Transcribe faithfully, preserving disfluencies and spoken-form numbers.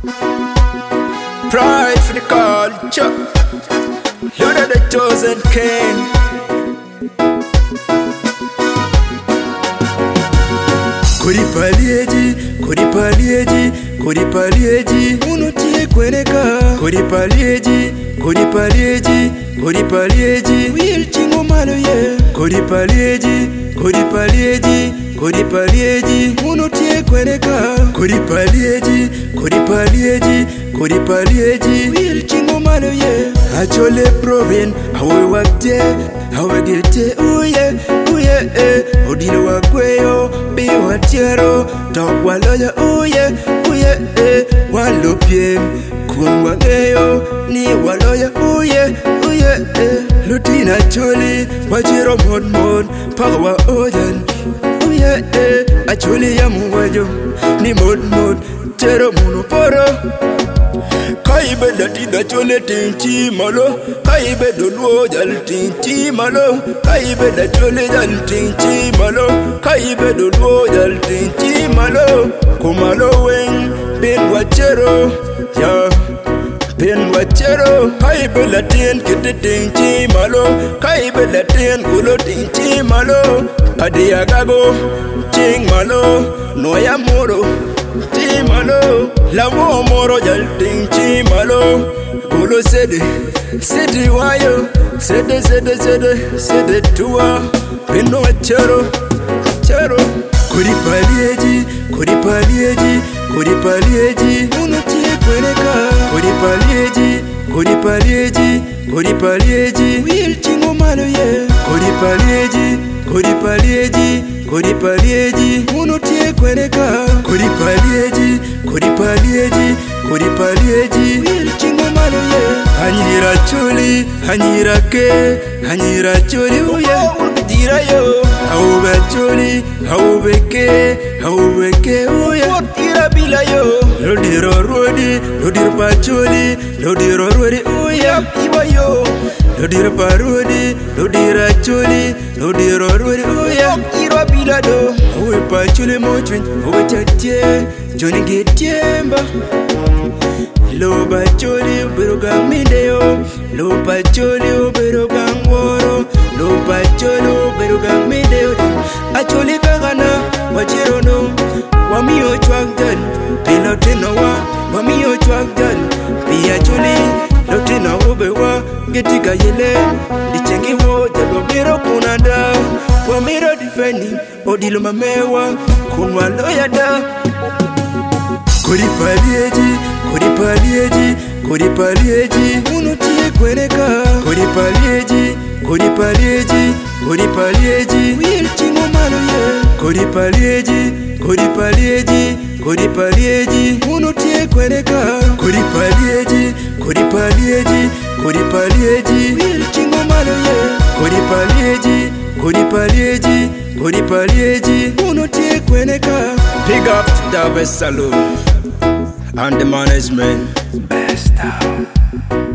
Pride for the culture. You're the chosen king. Kuri palieji, kuri palieji, kuri palieji, unutie kweneka. Kuri palieji, kuri palieji, kuri palieji, will chingo malo ye. Kuri palieji, kuri palieji, kuri palieji, unutie kweneka. Kuri palieji, kuri palieji, kuri palieji, will chingo malo ye. Achole provin, how we work there, how we get there, ooh yeah, ooh yeah, eh. Odilo wa kweyo, bi wa tiero, talk wa loya, ooh yeah, ooh yeah, eh. Walopiem, kun wa ngeyo, ni wa loya, ooh yeah, ooh yeah, eh. Lutina choli, wajiro mod mod, paga wa ojan, ooh yeah, eh. Acholi ya muwajo, ni mod mod, tero muno poro. Kaibe da tida chole tinchi malo, kaibe do luo jal tinchi malo, kaibe da chole jal tinchi malo, kaibe do luo jal tinchi malo. Kumalo weng bin wachero, ya bin wachero. Kaibe la tin kite tinchi malo, kaibe la tin kulo tinchi malo. Adia gago ching malo, noya moro. Malo, la wo moro jal ting chi malo, kulo sede, sede wayo, sede sede sede sede tua, pino chero, chero. Kuri palieji, kuri palieji, kuri palieji, unutie kweneka. Kuri palieji, kuri palieji, kuri palieji, will chingo malo ye. Kuri palieji, kuri palieji, kuri palieji, unutie kweneka. Kuri palieji, kuri palieji, kuri palieji, will chingo malo ye. Hanyira choli, hanyira ke, hanyira choli uye. Dira yo, haube choli, haube ke, haube ke uye. Dira bila yo. Lodiro rodi, lodiro pa choli, lodiro rodi uye. Iwa yo. Lodiro pa rodi, lodiro choli, lodiro rodi uye. Ira bila do. Haube pa choli mochwin, haube chatie, joni getiemba. Loba choli uberugang mideo, loba choli uberugang woro, loba choli uberugang mideo. Acholi kagana wachirono, wamiyo chwagdan, pino tino wa, wamiyo chwagdan. Pia choli lotino ubewa, getika yele, dichengi wo jadwa miro kunada, wamiro defending, odilo mamewa, kunwa loyada. Kuri palieji, kuri palieji, kuri palieji, unutie kweneka. Kuri palieji, kuri palieji, kuri palieji, will chingo malo ye. Kuri palieji, kuri palieji, kuri palieji, unutie kweneka. Kuri palieji, kuri palieji, kuri palieji, will chingo malo ye. Kuri palieji, kuri palieji, kuri palieji, unutie kweneka. Big up to the best saloon and the management. Best out.